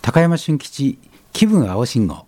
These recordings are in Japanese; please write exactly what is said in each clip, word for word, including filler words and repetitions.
高山俊吉気分青信号。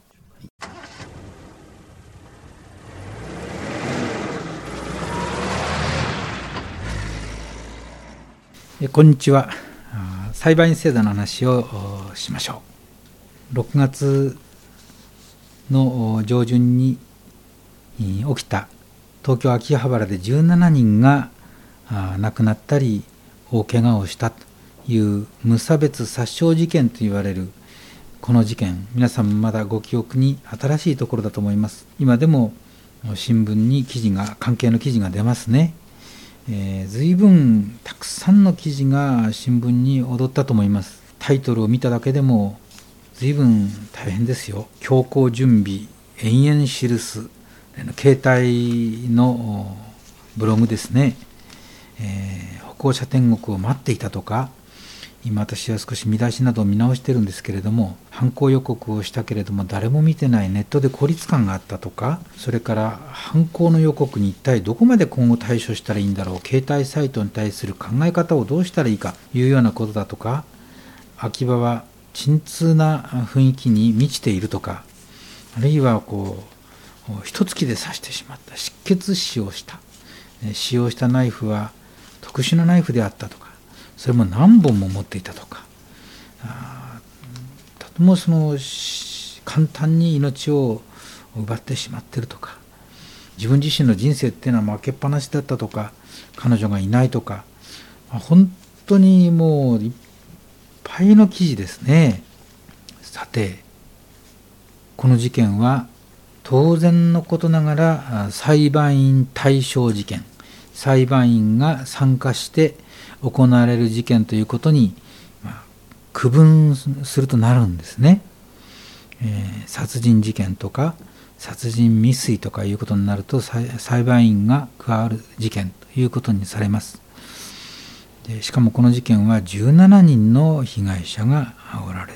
こんにちは。裁判員制度の話をしましょう。ろくがつの上旬に起きた東京秋葉原でじゅうななにんが亡くなったり大怪我をしたという無差別殺傷事件と言われるこの事件、皆さんまだご記憶に新しいところだと思います。今でも新聞に記事が関係の記事が出ますね。えー、随分たくさんの記事が新聞に躍ったと思います。タイトルを見ただけでも随分大変ですよ。強行準備延々記す携帯のブログですね。えー、歩行者天国を待っていたとか、今私は少し見出しなどを見直してるんですけれども、犯行予告をしたけれども誰も見てない、ネットで孤立感があったとか、それから犯行の予告に一体どこまで今後対処したらいいんだろう、携帯サイトに対する考え方をどうしたらいいかというようなことだとか、秋葉は沈痛な雰囲気に満ちているとか、あるいはこう一突きで刺してしまった、失血死をした、使用したナイフは特殊なナイフであったとか、それも何本も持っていたとか、あとてもその簡単に命を奪ってしまっているとか、自分自身の人生っていうのは負けっぱなしだったとか、彼女がいないとか、本当にもういっぱいの記事ですね。さて、この事件は当然のことながら裁判員対象事件、裁判員が参加して行われる事件ということに、まあ、区分するとなるんですね。えー、殺人事件とか殺人未遂とかいうことになると裁判員が加わる事件ということにされます。でしかもこの事件はじゅうななにんの被害者がおられる。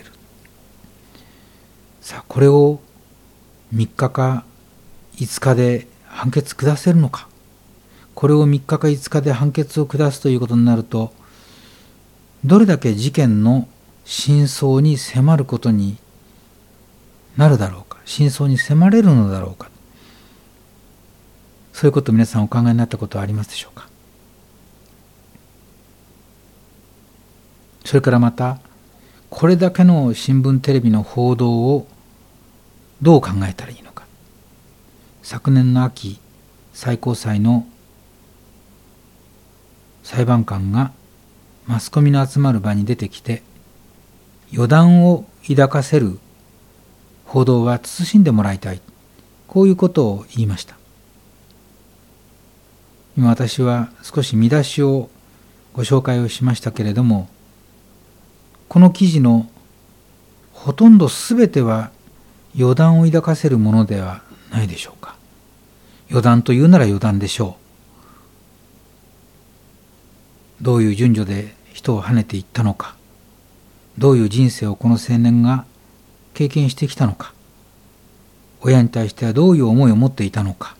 さあこれをみっかかいつかで判決下せるのか。これをみっかかいつかで判決を下すということになると、どれだけ事件の真相に迫ることになるだろうか、真相に迫れるのだろうか、そういうことを皆さんお考えになったことはありますでしょうか。それからまた、これだけの新聞テレビの報道をどう考えたらいいのか。昨年の秋、最高裁の裁判官がマスコミの集まる場に出てきて、予断を抱かせる報道は慎んでもらいたい、こういうことを言いました。今私は少し見出しをご紹介をしましたけれども、この記事のほとんどすべては予断を抱かせるものではないでしょうか。予断というなら予断でしょう。どういう順序で人を跳ねていったのか、どういう人生をこの青年が経験してきたのか、親に対してはどういう思いを持っていたのか、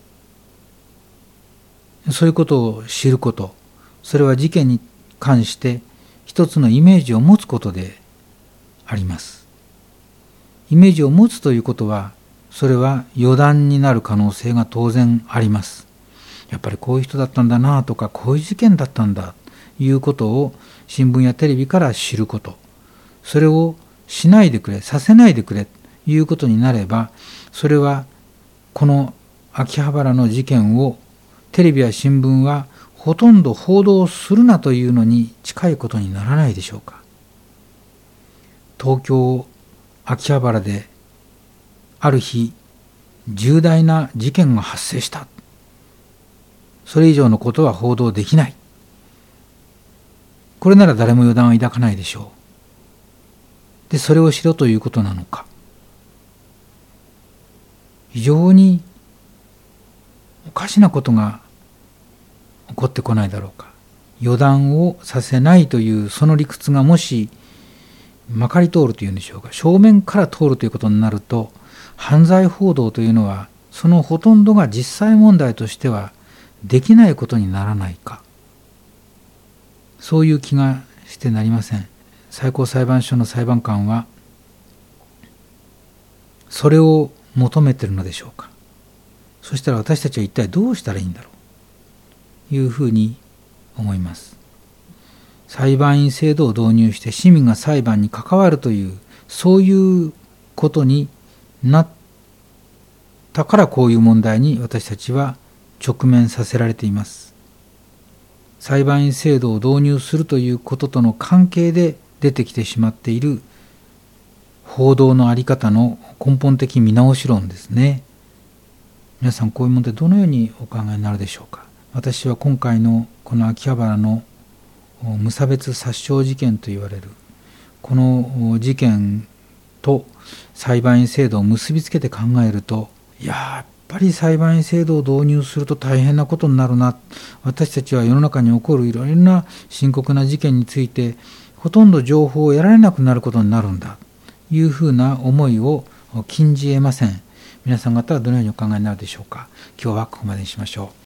そういうことを知ること、それは事件に関して一つのイメージを持つことであります。イメージを持つということは、それは予断になる可能性が当然あります。やっぱりこういう人だったんだなとか、こういう事件だったんだということを新聞やテレビから知ること、それをしないでくれ、させないでくれということになれば、それはこの秋葉原の事件をテレビや新聞はほとんど報道するなというのに近いことにならないでしょうか。東京秋葉原である日重大な事件が発生した。それ以上のことは報道できない。これなら誰も予断を抱かないでしょう。で、それをしろということなのか。非常におかしなことが起こってこないだろうか。予断をさせないというその理屈がもしまかり通るというんでしょうか、正面から通るということになると、犯罪報道というのはそのほとんどが実際問題としてはできないことにならないか、そういう気がしてなりません。最高裁判所の裁判官はそれを求めているのでしょうか。そしたら私たちは一体どうしたらいいんだろうというふうに思います。裁判員制度を導入して市民が裁判に関わるという、そういうことになったから、こういう問題に私たちは直面させられています。裁判員制度を導入するということとの関係で出てきてしまっている報道の在り方の根本的見直し論ですね。皆さん、こういう問題どのようにお考えになるでしょうか。私は今回のこの秋葉原の無差別殺傷事件といわれるこの事件と裁判員制度を結びつけて考えると、いややっぱり裁判員制度を導入すると大変なことになるな。私たちは世の中に起こるいろいろな深刻な事件についてほとんど情報を得られなくなることになるんだというふうな思いを禁じ得ません。皆さん方はどのようにお考えになるでしょうか。今日はここまでにしましょう。